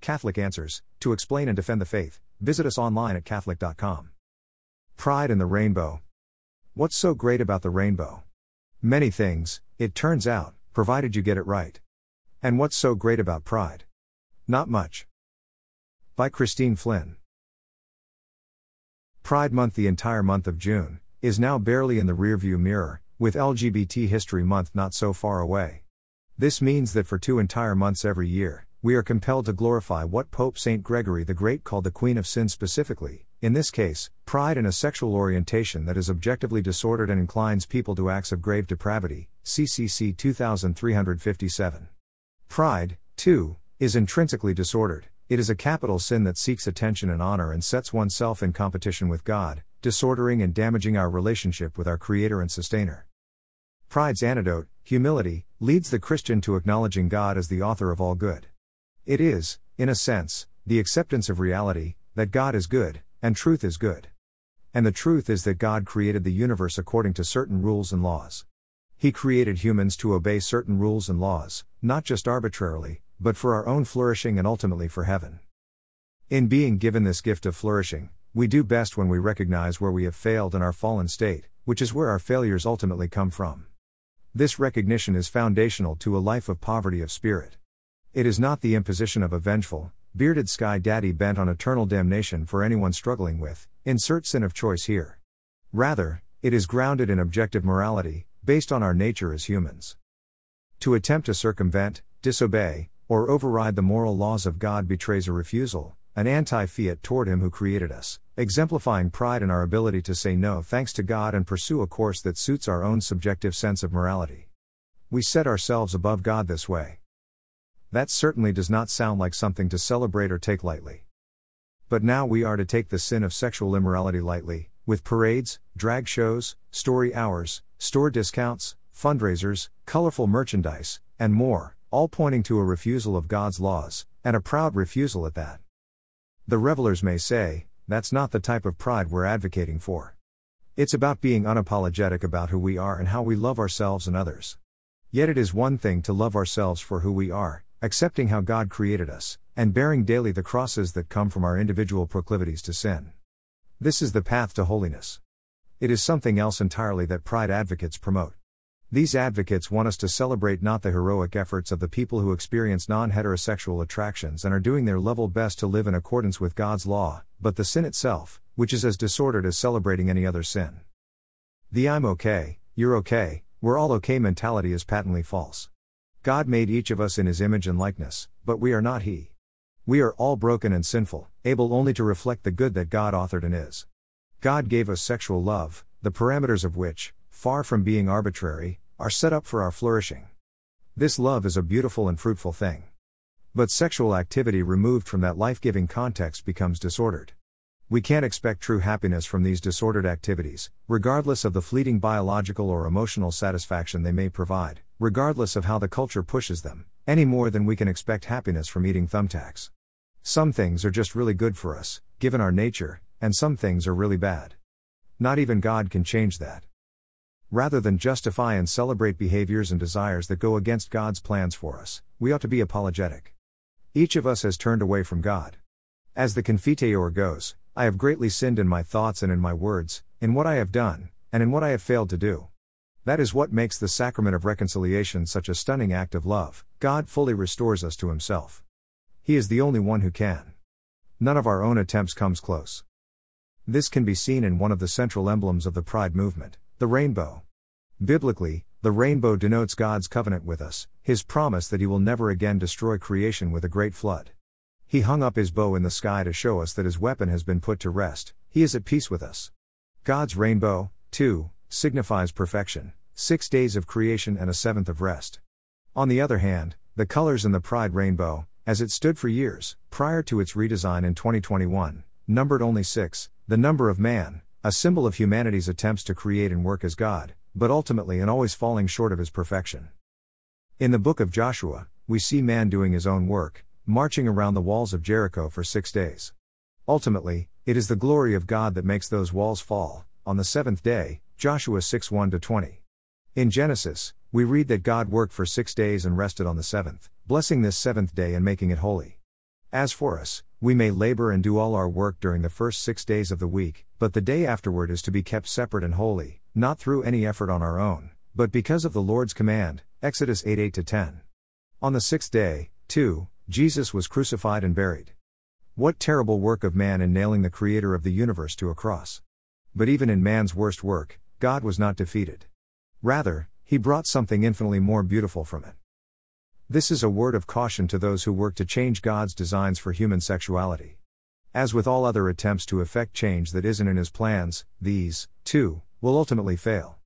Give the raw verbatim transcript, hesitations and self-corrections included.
Catholic Answers, to explain and defend the faith. Visit us online at Catholic dot com. Pride in the rainbow. What's so great about the rainbow? Many things, it turns out, provided you get it right. And what's so great about pride? Not much. By Christine Flynn. Pride Month, the entire month of June, is now barely in the rearview mirror, with L G B T History Month not so far away. This means that for two entire months every year, we are compelled to glorify what Pope Saint Gregory the Great called the Queen of Sin, specifically, in this case, pride in a sexual orientation that is objectively disordered and inclines people to acts of grave depravity, C C C two three five seven. Pride, too, is intrinsically disordered. It is a capital sin that seeks attention and honor and sets oneself in competition with God, disordering and damaging our relationship with our Creator and Sustainer. Pride's antidote, humility, leads the Christian to acknowledging God as the author of all good. It is, in a sense, the acceptance of reality, that God is good, and truth is good. And the truth is that God created the universe according to certain rules and laws. He created humans to obey certain rules and laws, not just arbitrarily, but for our own flourishing and ultimately for heaven. In being given this gift of flourishing, we do best when we recognize where we have failed in our fallen state, which is where our failures ultimately come from. This recognition is foundational to a life of poverty of spirit. It is not the imposition of a vengeful, bearded sky daddy bent on eternal damnation for anyone struggling with, insert sin of choice here. Rather, it is grounded in objective morality, based on our nature as humans. To attempt to circumvent, disobey, or override the moral laws of God betrays a refusal, an anti-fiat toward Him who created us, exemplifying pride in our ability to say no thanks to God and pursue a course that suits our own subjective sense of morality. We set ourselves above God this way. That certainly does not sound like something to celebrate or take lightly. But now we are to take the sin of sexual immorality lightly, with parades, drag shows, story hours, store discounts, fundraisers, colorful merchandise, and more, all pointing to a refusal of God's laws, and a proud refusal at that. The revelers may say, that's not the type of pride we're advocating for. It's about being unapologetic about who we are and how we love ourselves and others. Yet it is one thing to love ourselves for who we are, accepting how God created us, and bearing daily the crosses that come from our individual proclivities to sin. This is the path to holiness. It is something else entirely that pride advocates promote. These advocates want us to celebrate not the heroic efforts of the people who experience non-heterosexual attractions and are doing their level best to live in accordance with God's law, but the sin itself, which is as disordered as celebrating any other sin. The I'm okay, you're okay, we're all okay mentality is patently false. God made each of us in His image and likeness, but we are not He. We are all broken and sinful, able only to reflect the good that God authored and is. God gave us sexual love, the parameters of which, far from being arbitrary, are set up for our flourishing. This love is a beautiful and fruitful thing. But sexual activity removed from that life-giving context becomes disordered. We can't expect true happiness from these disordered activities, regardless of the fleeting biological or emotional satisfaction they may provide, regardless of how the culture pushes them, any more than we can expect happiness from eating thumbtacks. Some things are just really good for us, given our nature, and some things are really bad. Not even God can change that. Rather than justify and celebrate behaviors and desires that go against God's plans for us, we ought to be apologetic. Each of us has turned away from God. As the Confiteor goes, I have greatly sinned in my thoughts and in my words, in what I have done, and in what I have failed to do. That is what makes the sacrament of reconciliation such a stunning act of love. God fully restores us to Himself. He is the only one who can. None of our own attempts comes close. This can be seen in one of the central emblems of the Pride movement, the rainbow. Biblically, the rainbow denotes God's covenant with us, His promise that He will never again destroy creation with a great flood. He hung up His bow in the sky to show us that His weapon has been put to rest. He is at peace with us. God's rainbow, too, signifies perfection, six days of creation and a seventh of rest. On the other hand, the colors in the Pride rainbow, as it stood for years, prior to its redesign in twenty twenty-one, numbered only six, the number of man, a symbol of humanity's attempts to create and work as God, but ultimately and always falling short of His perfection. In the book of Joshua, we see man doing his own work, marching around the walls of Jericho for six days. Ultimately, it is the glory of God that makes those walls fall, on the seventh day, Joshua six one to twenty. In Genesis, we read that God worked for six days and rested on the seventh, blessing this seventh day and making it holy. As for us, we may labor and do all our work during the first six days of the week, but the day afterward is to be kept separate and holy, not through any effort on our own, but because of the Lord's command. Exodus eight eight to ten. On the sixth day, too, Jesus was crucified and buried. What terrible work of man in nailing the Creator of the universe to a cross! But even in man's worst work, God was not defeated. Rather, He brought something infinitely more beautiful from it. This is a word of caution to those who work to change God's designs for human sexuality. As with all other attempts to effect change that isn't in His plans, these, too, will ultimately fail.